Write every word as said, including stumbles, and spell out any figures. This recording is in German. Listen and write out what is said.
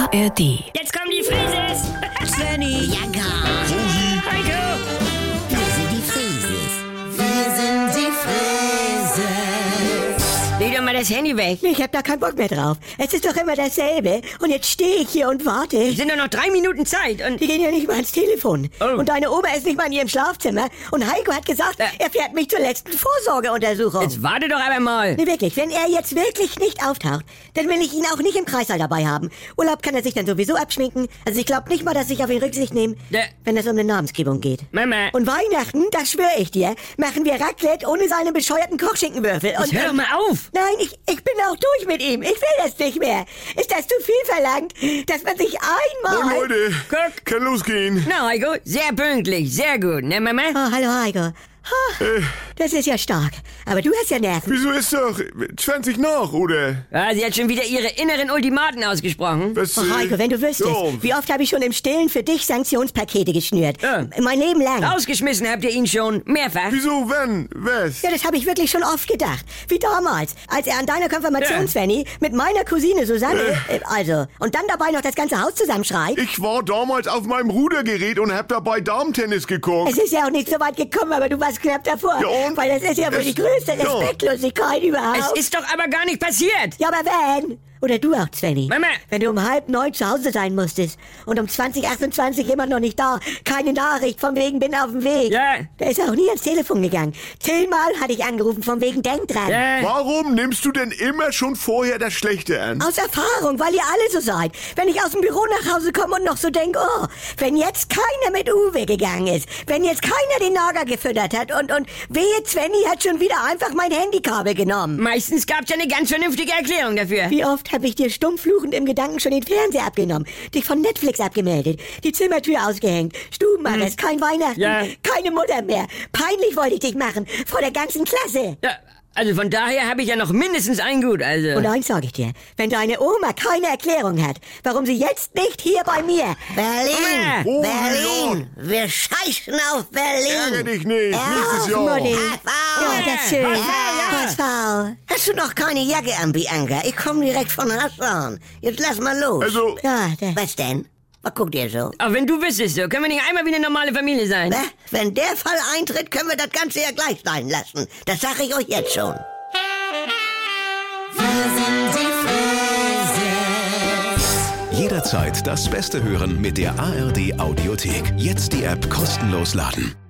A R D. Jetzt kommen die Frises! Svenny, ja gar. Heiko! Wir sind die Frieses. Wir sind die Frieses. Leg doch mal das Handy weg. Ich hab da keinen Bock mehr drauf. Es ist doch immer dasselbe. Und jetzt stehe ich hier und warte. Es sind doch noch drei Minuten Zeit und... Die gehen ja nicht mal ans Telefon. Oh. Und deine Oma ist nicht mal in ihrem Schlafzimmer. Und Heiko hat gesagt, Ja. er fährt mich zur letzten Vorsorgeuntersuchung. Jetzt warte doch aber mal. Nee, wirklich, wenn er jetzt wirklich nicht auftaucht, dann will ich ihn auch nicht im Kreißsaal dabei haben. Urlaub kann er sich dann sowieso abschminken. Also ich glaube nicht mal, dass ich auf ihn Rücksicht nehme, Ja. wenn es um eine Namensgebung geht. Mama, Und Weihnachten, das schwöre ich dir, machen wir Raclette ohne seine bescheuerten Kochschinkenwürfel. Und, jetzt hör doch mal auf. Nein, ich, ich bin auch durch mit ihm. Ich will das nicht mehr. Ist das zu viel verlangt, dass man sich einmal... Moin Leute, Guck. kann losgehen. Na, Heiko, sehr pünktlich, sehr gut, ne, Mama? Oh, hallo Heiko. Ha, Äh, das ist ja stark. Aber du hast ja Nerven. wieso ist doch zwanzig nach, oder? Ja, sie hat schon wieder ihre inneren Ultimaten ausgesprochen. Was, Oh, äh, Heiko, wenn du wüsstest, ja, wie oft habe ich schon im Stillen für dich Sanktionspakete geschnürt. Ja. Mein Leben lang. Rausgeschmissen habt ihr ihn schon, mehrfach. Wieso, wann, was? Ja, das habe ich wirklich schon oft gedacht. Wie damals, als er an deiner Konfirmation, Ja. Svenny, mit meiner Cousine Susanne, äh, also, und dann dabei noch das ganze Haus zusammenschreit. Ich war damals auf meinem Rudergerät und hab dabei Darmtennis geguckt. Es ist ja auch nicht so weit gekommen, aber du warst knapp davor. Ja, und? Weil das ist ja wohl Es- die größte ja. Respektlosigkeit überhaupt. Es ist doch aber gar nicht passiert. Ja, aber wenn? Oder du auch, Svenny. Mama. Wenn du um halb neun zu Hause sein musstest und um zwanzig achtundzwanzig immer noch nicht da, keine Nachricht von wegen bin auf dem Weg. Ja. Der ist auch nie ans Telefon gegangen. Zehnmal hatte ich angerufen von wegen denk dran. Ja. Warum nimmst du denn immer schon vorher das Schlechte an? Aus Erfahrung, weil ihr alle so seid. Wenn ich aus dem Büro nach Hause komme und noch so denk, oh, wenn jetzt keiner mit Uwe gegangen ist, wenn jetzt keiner den Nager gefüttert hat und, und wehe, Svenny hat schon wieder einfach mein Handykabel genommen. Meistens gab's ja eine ganz vernünftige Erklärung dafür. Wie oft habe ich dir stummfluchend im Gedanken schon den Fernseher abgenommen, dich von Netflix abgemeldet, die Zimmertür ausgehängt, Stubenarrest, kein Weihnachten, Ja. keine Mutter mehr. Peinlich wollte ich dich machen, vor der ganzen Klasse. Ja, also von daher habe ich ja noch mindestens ein Gut, also. Und eins sage ich dir, wenn deine Oma keine Erklärung hat, warum sie jetzt nicht hier bei mir... Berlin, Oh, Berlin. Wir scheißen auf Ärgere Berlin. dich nicht, nächstes Jahr. Mutti. Pass Ja, auf. das ist schön. Pass auf, ja. Pass auf. Hast du noch keine Jacke an, Bianca? Ich komme direkt von Hassan. Jetzt lass mal los. Also, Ja, der... Was denn? Was guckt ihr so? Auch wenn du wüsstest, so können wir nicht einmal wie eine normale Familie sein. Ne? Wenn der Fall eintritt, können wir das Ganze ja gleich sein lassen. Das sage ich euch jetzt schon. Jederzeit das Beste hören mit der A R D Audiothek. Jetzt die App kostenlos laden.